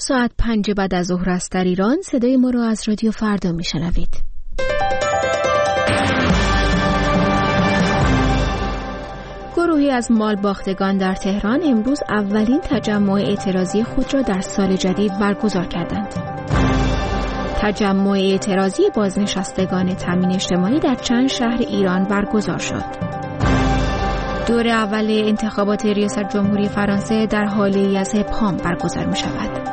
ساعت 5 بعد از ظهر است در ایران. صدای ما را از رادیو فردا میشنوید. گروهی از مالباختگان در تهران امروز اولین تجمع اعتراضی خود را در سال جدید برگزار کردند. تجمع اعتراضی بازنشستگان تامین اجتماعی در چند شهر ایران برگزار شد. دور اول انتخابات ریاست جمهوری فرانسه در حالی از ابهام برگزار می شود.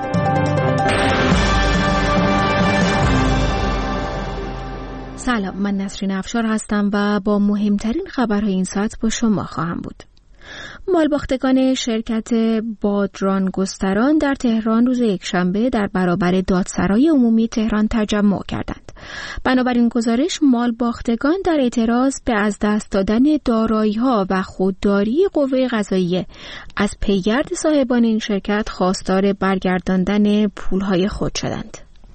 سلام، من نسرین افشار هستم و با مهمترین خبرهای این ساعت با شما خواهم بود. مالباختگان شرکت بادرانگستران در تهران روز یکشنبه در برابر دادسرای عمومی تهران تجمع کردند. بنابراین گزارش، مالباختگان در اعتراض به از دست دادن دارایی‌ها و خودداری قوه قضاییه از پیگرد صاحبان این شرکت خواستار برگرداندن پولهای خود شدند.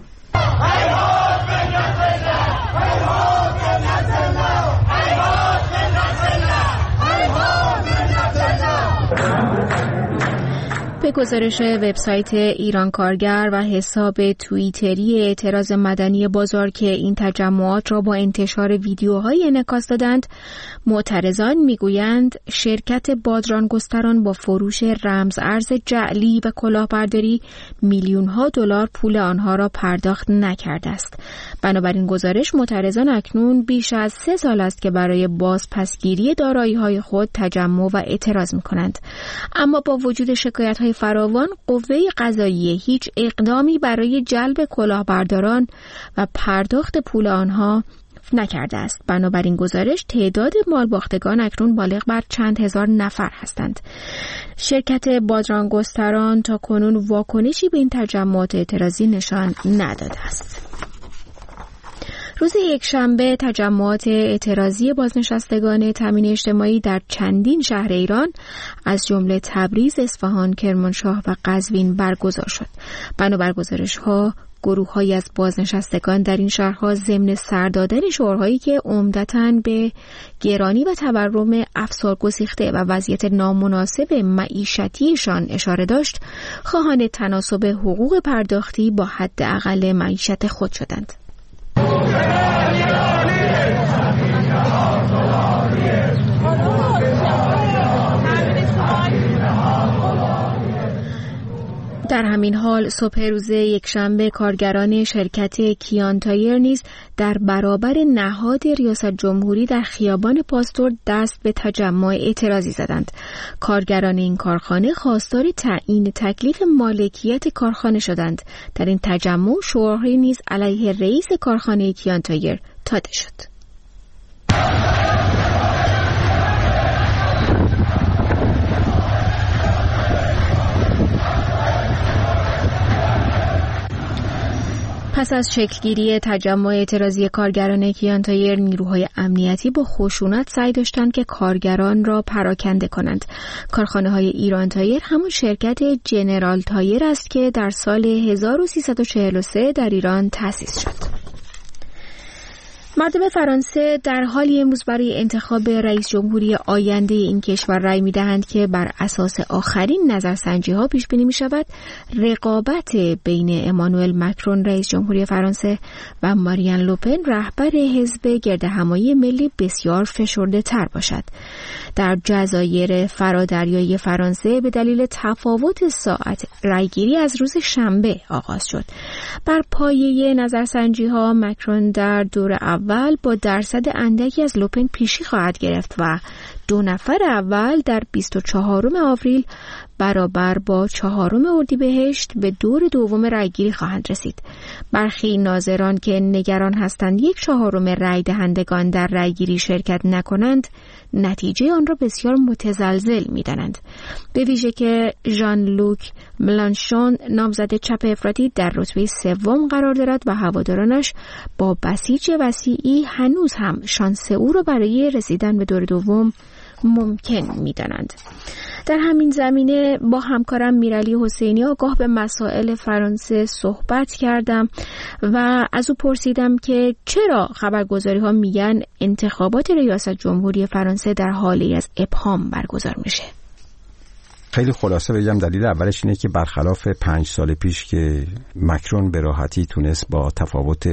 به گزارش وبسایت ایران کارگر و حساب توییتری اعتراض مدنی بازار که این تجمعات را با انتشار ویدیوهای انعکاس دادند، معترضان میگویند شرکت بادرانگستران با فروش رمز ارز جعلی و کلاهبرداری میلیون‌ها دلار پول آنها را پرداخت نکرده است. بنابراین گزارش، معترضان اکنون بیش از 3 سال است که برای بازپسگیری دارایی‌های خود تجمع و اعتراض می‌کنند. اما با وجود شکایت‌های فراوان، قوه قضاییه هیچ اقدامی برای جلب کلاهبرداران و پرداخت پول آنها نکرده است. بنابراین گزارش، تعداد مالباختگان اکنون بالغ بر چند هزار نفر هستند. شرکت بادرانگستران تا کنون واکنشی به این تجمعات اعتراضی نشان نداده است. روز یکشنبه تجمعات اعتراضی بازنشستگان تامین اجتماعی در چندین شهر ایران از جمله تبریز، اصفهان، کرمانشاه و قزوین برگزار شد. بنابر گزارش‌ها، گروه‌هایی از بازنشستگان در این شهرها ضمن سر دادن شعارهایی که عمدتاً به گرانی و تورم افسارگسیخته و وضعیت نامناسب معیشتیشان اشاره داشت، خواهان تناسب حقوق پرداختی با حداقل معیشت خود شدند. در همین حال صبح روز یکشنبه کارگران شرکت کیان تایر نیز در برابر نهاد ریاست جمهوری در خیابان پاستور دست به تجمع اعتراضی زدند. کارگران این کارخانه خواستار تعیین تکلیف مالکیت کارخانه شدند. در این تجمع شعارهایی نیز علیه رئیس کارخانه کیان تایر داده شد. پس از شکلگیری تجمع اعتراضی کارگران کیان تایر، نیروهای امنیتی با خشونت سعی داشتند که کارگران را پراکنده کنند. کارخانه‌های ایران تایر همون شرکت جنرال تایر است که در سال 1343 در ایران تأسیس شد. مردم فرانسه در حالی امروز برای انتخاب رئیس جمهوری آینده این کشور رأی می‌دهند که بر اساس آخرین نظرسنجی‌ها پیش بینی می‌شود رقابت بین امانوئل مکرون رئیس جمهوری فرانسه و مارین لوپن رهبر حزب گردهمایی ملی بسیار فشرده‌تر باشد. در جزایر فرادریایی فرانسه به دلیل تفاوت ساعت رأیگیری از روز شنبه آغاز شد. بر پایه نظرسنجی‌ها مکرون در دور اول با درصد اندکی از لوپن پیشی خواهد گرفت و 2 نفر اول در 24 آوریل برابر با 4 اردیبهشت به دور دوم رأیگیری خواهند رسید. برخی ناظران که نگران هستند 1/4 رأی دهندگان در رأیگیری شرکت نکنند، نتیجه آن را بسیار متزلزل می‌دانند. به ویژه که ژان لوک ملانشون نامزد چپ افراطی در رتبه 3 قرار دارد و هوادارانش با بسیج وسیعی هنوز هم شانس او را برای رسیدن به دور دوم ممکن می‌دانند. در همین زمینه با همکارم میرعلی حسینی آگاه به مسائل فرانسه صحبت کردم و از او پرسیدم که چرا خبرگزاری‌ها میگن انتخابات ریاست جمهوری فرانسه در حالی از ابهام برگزار میشه. خیلی خلاصه بگم دلیل اولش اینه که برخلاف 5 سال پیش که مکرون به راحتی تونست با تفاوت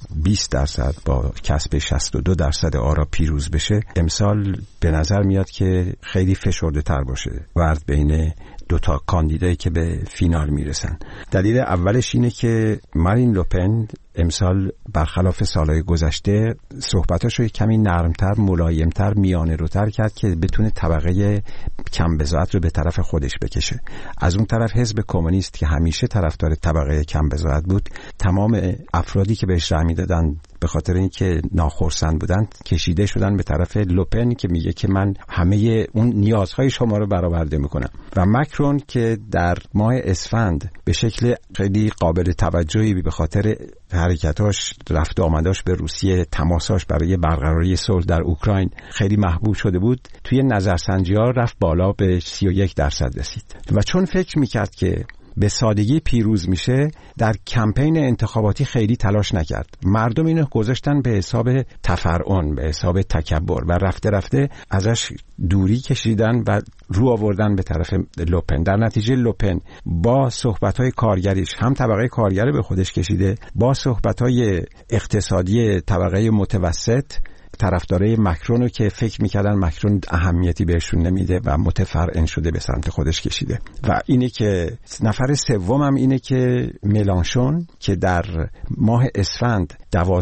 20% با کسب 62% آرا پیروز بشه، امسال به نظر میاد که خیلی فشرده تر باشه ورد بین دوتا کاندیدایی که به فینال میرسن. دلیل اولش اینه که مارین لوپن امسال برخلاف سالهای گذشته صحبتاش رو کمی نرمتر، ملایمتر، میانه روتر کرد که بتونه طبقه کم بضاعت رو به طرف خودش بکشه. از اون طرف حزب کمونیست که همیشه طرفدار طبقه کم بضاعت بود، تمام افرادی که بهش رأی میدادن به خاطر اینکه ناخرسند بودن کشیده شدن به طرف لوپن که میگه که من همه اون نیازهای شما رو برآورده میکنم. و مکرون که در ماه اسفند به شکل خیلی قابل توجهی به خاطر حرکتاش، رفت و آمداش به روسیه، تماساش برای برقراری صلح در اوکراین خیلی محبوب شده بود، توی نظرسنجی‌ها رفت بالا به 31% رسید. و چون فکر میکرد که به سادگی پیروز میشه، در کمپین انتخاباتی خیلی تلاش نکرد. مردم اینو گذاشتن به حساب تفرعن، به حساب تکبر و رفته رفته ازش دوری کشیدن و رو آوردن به طرف لوپن. در نتیجه لوپن با صحبت‌های کارگریش هم طبقه کارگر به خودش کشیده، با صحبت‌های اقتصادی طبقه متوسط طرفدارای مکرون رو که فکر میکردن مکرون اهمیتی بهشون نمیده و متفرعن شده به سمت خودش کشیده. و اینه که نفر سوم هم اینه که ملانشون که در ماه اسفند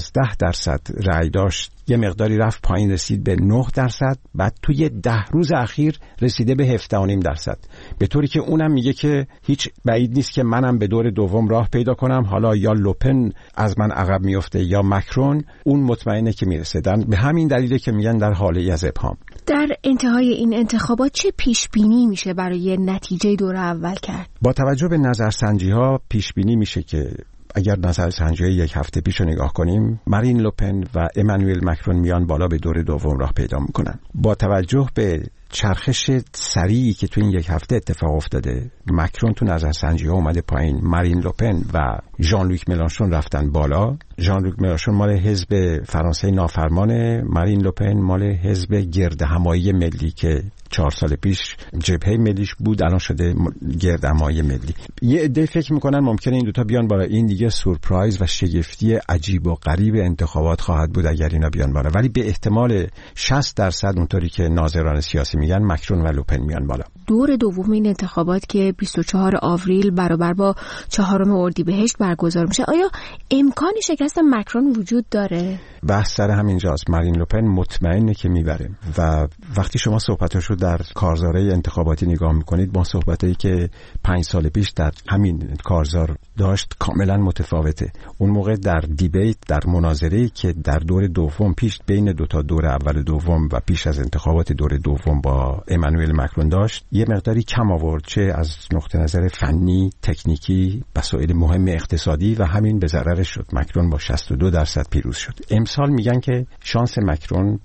12% رأی داشت، یه مقداری رفت پایین رسید به 9%، بعد توی 10 روز اخیر رسیده به 17.5%. به طوری که اونم میگه که هیچ بعید نیست که منم به دور دوم راه پیدا کنم، حالا یا لوپن از من عقب میفته یا مکرون، اون مطمئنه که میرسیدن. به همین دلیله که میگن در حاله از ابهام. در انتهای این انتخابات چه پیش بینی میشه برای نتیجه دور اول کرد؟ با توجه به نظرسنجی ها پیش بینی میشه که اگر نظرسنجی یک هفته پیش رو نگاه کنیم، مارین لوپن و امانوئل مکرون میان بالا به دور دوم راه پیدا میکنن. با توجه به چرخش سریعی که تو این یک هفته اتفاق افتاده، مکرون تو نظرسنجی ها اومده پایین، مارین لوپن و ژان لوک ملانشون رفتن بالا. ژان لوک ملانشون مال حزب فرانسه نافرمانه، مارین لوپن مال حزب گردهمایی ملی که 4 سال پیش جبهه ملیش بود، الان شده گردهمایی ملی. یه عده فکر میکنن ممکنه این دوتا بیان بالا. این دیگه سورپرایز و شگفتی عجیب و غریب انتخابات خواهد بود اگر اینا بیان بالا، ولی به احتمال 60% اونطوری که ناظران سیاسی میگن مکرون و لوپن میان بالا. دور دوم این انتخابات که 24 آوریل برابر با 4 اردیبهشت برگزار میشه، آیا امکانی شکست مکرون وجود داره؟ بحث سر همینجاست. مارین لوپن مطمئنه که میبره و وقتی شما صحبتاشو در کارزاره انتخاباتی نگاه میکنید با صحبتایی که 5 سال پیش در همین کارزار داشت کاملا متفاوته. اون موقع در دیبیت، در مناظره‌ای که در دور دوم پیش بین دوتا دور اول دوم و پیش از انتخابات دور دوم با امانوئل مکرون داشت، یه مقداری کم آورد، چه از نقطه نظر فنی، تکنیکی، مسائل مهم اقتصادی، و همین به ضررش شد. مکرون با 62% پیروز شد. امسال میگن که شانس مکرون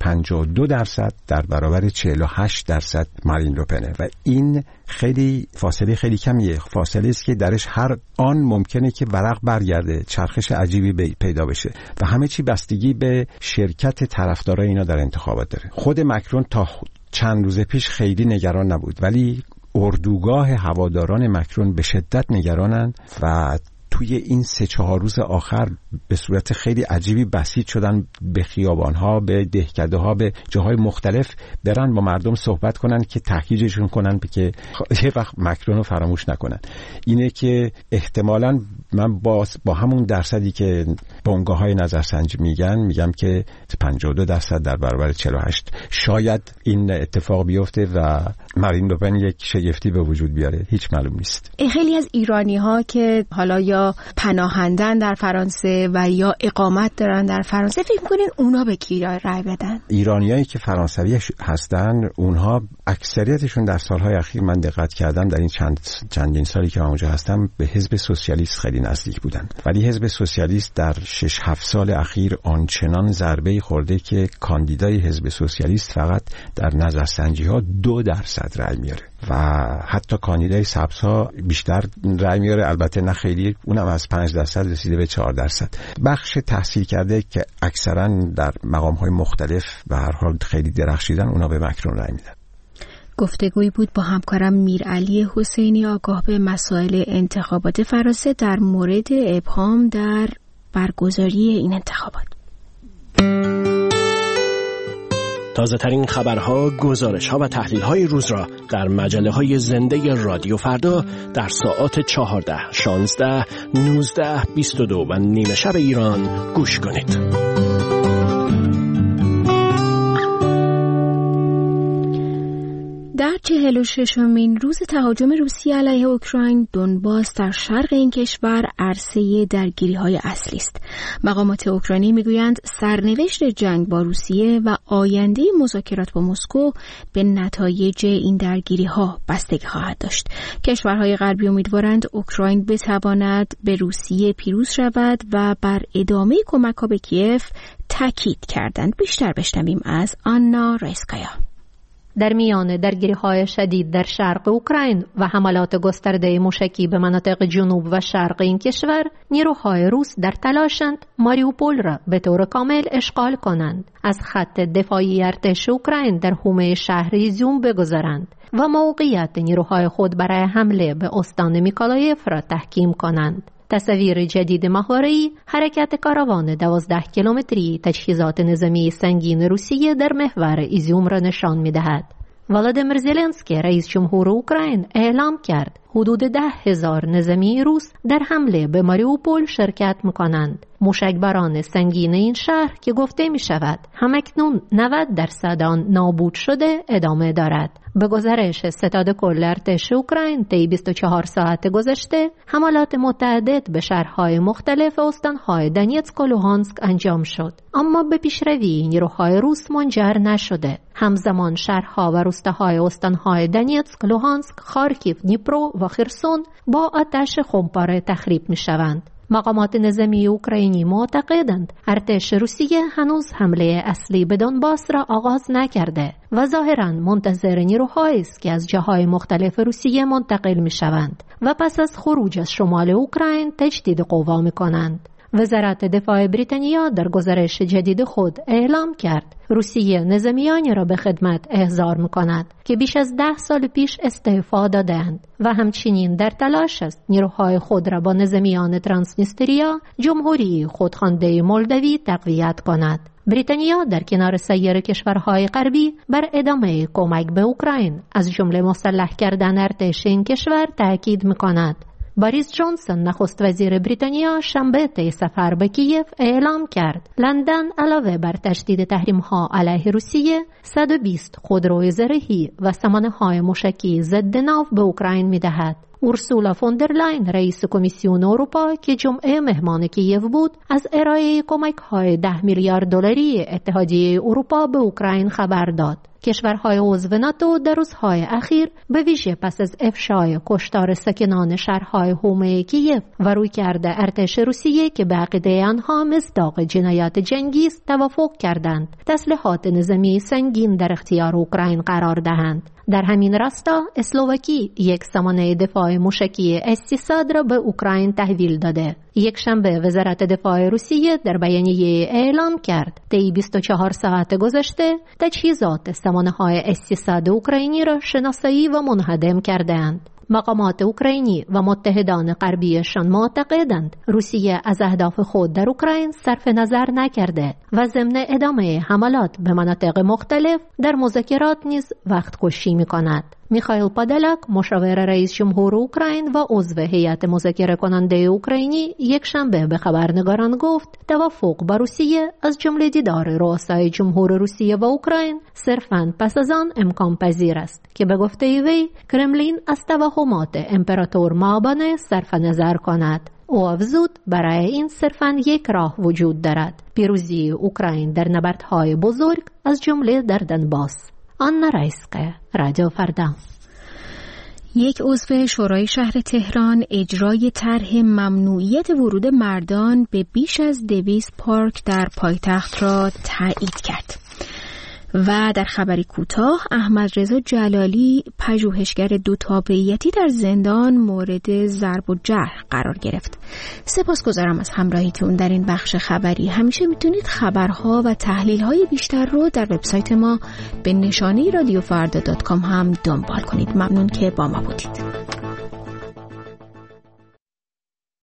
52% در برابر 48% مارین لوپنه و این خیلی فاصله خیلی کمیه. فاصله است که درش هر آن ممکنه که ورق برگرده، چرخش عجیبی پیدا بشه و همه چی بستگی به شرکت طرفدارای اینا در انتخابات داره. خود مکرون تا چند روز پیش خیلی نگران نبود، ولی اردوگاه هواداران مکرون به شدت نگرانن و توی این 3-4 روز آخر به صورت خیلی عجیبی بسیط شدن به خیابان‌ها، به دهکده‌ها، به جاهای مختلف برن با مردم صحبت کنن که تحکیجشون کنن که یه وقت مکرون رو فراموش نکنن. اینه که احتمالاً من با همون درصدی که بنگاه‌های نظرسنجی میگم که 52% در برابر 48 شاید این اتفاق بیفته و مارین لوپن یک شگفتی به وجود بیاره. هیچ معلوم نیست. خیلی از ایرانی‌ها که حالا یا پناهندن در فرانسه و یا اقامت دارن در فرانسه، فکر می‌کنین اونا به کی رای بدن؟ ایرانیایی که فرانسوی هستن، اونها اکثریتشون در سالهای اخیر من دقت کردم در این چندین سالی که اونجا هستم به حزب سوسیالیست خیلی نزدیک بودن، ولی حزب سوسیالیست در 6-7 سال اخیر آنچنان ضربه‌ای خورده که کاندیدای حزب سوسیالیست فقط در نظرسنجی‌ها 2% رای میاره و حتی کاندیدای سبزها بیشتر رای میاره، البته نه خیلی، اونم از 5% رسیده به 4%. بخش تحصیل کرده که اکثرا در مقام‌های مختلف به هر حال خیلی درخشیدن، اونا به مکرون رای میدن. گفتگویی بود با همکارم میرعلی حسینی آگاه به مسائل انتخابات فرانسه در مورد ابهام در برگزاری این انتخابات. تازه ترین خبرها، گزارش‌ها و تحلیل‌های روز را در مجله‌های زنده رادیو فردا در ساعات 14، 16، 19، 22 و نیمه شب ایران گوش کنید. در 46مین روز تهاجم روسیه علیه اوکراین، دونباس در شرق این کشور عرصه درگیری‌های اصلی است. مقامات اوکراینی میگویند سرنوشت جنگ با روسیه و آینده مذاکرات با مسکو به نتایج این درگیری‌ها بستگی خواهد داشت. کشورهای غربی امیدوارند اوکراین بتواند به روسیه پیروز شود و بر ادامه کمک‌ها به کیف تاکید کردند. بیشتر بشنویم از آنا رایسکایا. در میان درگیری‌های شدید در شرق اوکراین و حملات گسترده موشکی به مناطق جنوب و شرق این کشور، نیروهای روس در تلاشند ماریوپول را به طور کامل اشغال کنند، از خط دفاعی ارتش اوکراین در حومه شهر ایزیوم بگذرند و موقعیت نیروهای خود برای حمله به استان میکولایف را تحکیم کنند. تصویر جدید ماهواره‌ای حرکت کاروان 12 کیلومتری تجهیزات نظامی سنگین روسیه در محور ایزیوم را نشان می‌دهد. ولادیمیر زلنسکی رئیس جمهور اوکراین اعلام کرد حدود 10,000 نظامی روس در حمله به ماریوپول شرکت می‌کنند. موشکباران سنگین این شهر که گفته می‌شود همکنون 90% آن نابود شده ادامه دارد. به گزارش ستاد کل ارتش اوکراین، طی 24 ساعت گذشته حملات متعدد به شهرهای مختلف استانهای دونیتسک و لوهانسک انجام شد، اما به پیشروی نیروهای روس منجر نشده. همزمان شهرها و روستاهای استانهای دونیتسک، لوهانسک، خارکیو، دنیپرو و خرسون با آتش خمپاره تخریب می‌شوند. مقامات نظامی اوکراینی معتقدند ارتش روسیه هنوز حمله اصلی به دونباس را آغاز نکرده و ظاهراً منتظر نیروهایی است که از جاهای مختلف روسیه منتقل می‌شوند و پس از خروج از شمال اوکراین تجدید قوا می‌کنند. وزارت دفاع بریتانیا در گزارش جدید خود اعلام کرد روسیه نظامیانی را به خدمت احضار می‌کند که بیش از 10 سال پیش استعفا دادند و همچنین در تلاش است نیروهای خود را با نظامیان ترانسنیستریا، جمهوری خودخوانده مولدوی، تقویت کند. بریتانیا در کنار سایر کشورهای غربی بر ادامه کمک به اوکراین از جمله مسلح کردن ارتش این کشور تاکید می‌کند. باریس جانسون نخست وزیر بریتانیا شنبه طی سفر به کیف اعلام کرد لندن علاوه بر تشدید تحریم‌ها علیه روسیه 120 خودروی زرهی و سامانه‌های موشکی ضد ناو به اوکراین می‌دهد. اورسولا فوندرلاین رئیس کمیسیون اروپا که جمعه مهمان کیف بود از ارائه کمک‌های 10 میلیارد دلاری اتحادیه اروپا به اوکراین خبر داد. کشورهای عضو ناتو در روزهای اخیر به ویژه پس از افشای کشتار ساکنان شهرهای حومه کیف و رویکرد ارتش روسیه که به عقیده آنها مصداق جنایات جنگی است توافق کردند تسلیحات نظامی سنگین در اختیار اوکراین قرار دهند. در همین راستا اسلواکی یک سامانه دفاع موشکی S-300 را به اوکراین تحویل داده. یک شنبه وزارت دفاع روسیه در بیانیه اعلام کرد طی 24 ساعت گذشته تجهیزات سامانه‌های S-300 اوکراینی را شناسایی و منهدم کرده‌اند. مقامات اوکراینی و متحدان غربیشان معتقدند روسیه از اهداف خود در اوکراین صرف نظر نکرده و ضمن ادامه حملات به مناطق مختلف در مذاکرات نیز وقت کشی می‌کند. میخائیل پادالاک مشاور رئیس جمهور اوکراین و عضو هیئت مذاکره کننده اوکراینی یک شنبه به خبرنگاران گفت توافق با روسیه از جمله دیدار رؤسای جمهور روسیه و اوکراین صرفاً پس از آن امکان پذیر است که به گفته وی کرملین از توهمات امپراتور مابانه صرف نظر کند. او افزود برای این صرفاً یک راه وجود دارد: پیروزی اوکراین در نبردهای بزرگ از جمله در دونباس. آنا رایسکایا، رادیو فردا. یک عضو شورای شهر تهران اجرای طرح ممنوعیت ورود مردان به بیش از 200 پارک در پایتخت را تایید کرد. و در خبری کوتاه احمد رضا جلالی پژوهشگر دو تابعیتی در زندان مورد ضرب و جرح قرار گرفت. سپاسگزارم از همراهیتون در این بخش خبری. همیشه میتونید خبرها و تحلیل‌های بیشتر رو در وبسایت ما به نشانه رادیوفردا.com هم دنبال کنید. ممنون که با ما بودید.